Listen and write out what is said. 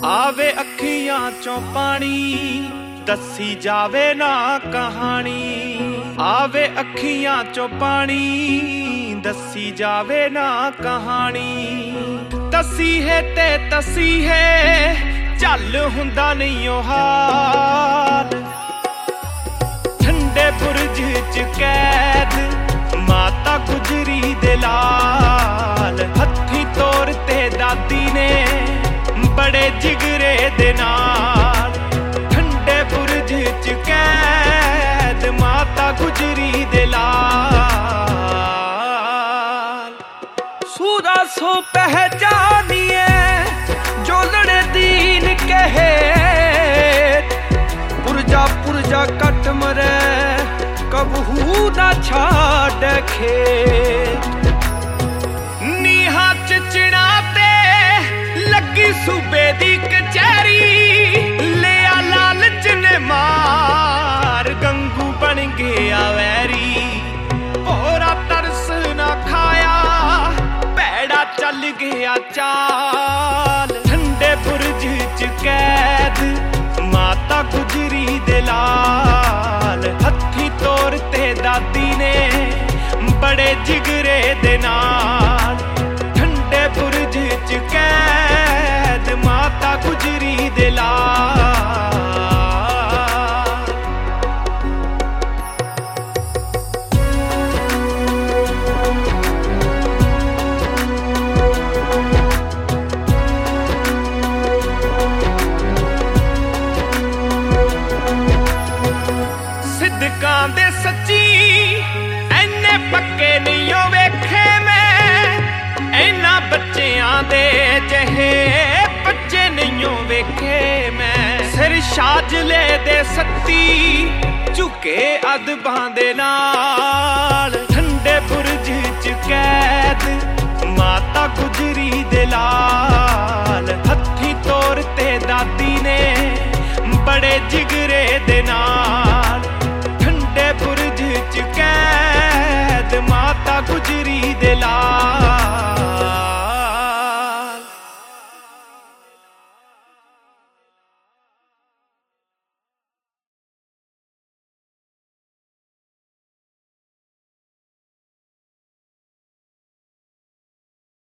आवे अखियां चों पानी दसी जावे ना कहानी। आवे अखियां चों पानी दसी जावे ना कहानी। तसी है ते तसी है चल हुंदा नहीं ओ हाल। ठंडे बुरज च कैद माता गुजरी दे लाल। हत्थी तोर ते दादी ने बड़े जिगरे दे नाल। ठंडे बुरज च कैद माता गुजरी दे लाल। सूरा सो पहचानिए जो लड़े दीन कहे। पुरजा पुरजा कट मरे कबहू ना छाड़ खेत। नीहा चिचड़ा ते लगी सूबे दी कचहरी। लिया लालच ने मार गंगू बन गया वैरी। भोरा तरस ना खाया पैड़ा चल गया चाल। ठंडे बुरज च कैद माता गुजरी दे लाल। हत्थी तोर ते दादी ने बड़े जिगरे दे नाल। ठंडे बुरज च कैद माता गुजरी दे लाल। सिद्दकां दे सच्ची ऐने पक्के नहीं ओ वेखे मैं। इन्हां बच्चियां दे जहे बच्चे नहीं ओ वेखे मैं। सिर शाजले दे सत्ती झुके अदबां दे नाल। ठंडे बुरज च कैद माता गुजरी दे लाल। हत्थी तोर ते दादी ने बड़े जिगरे दे नाल।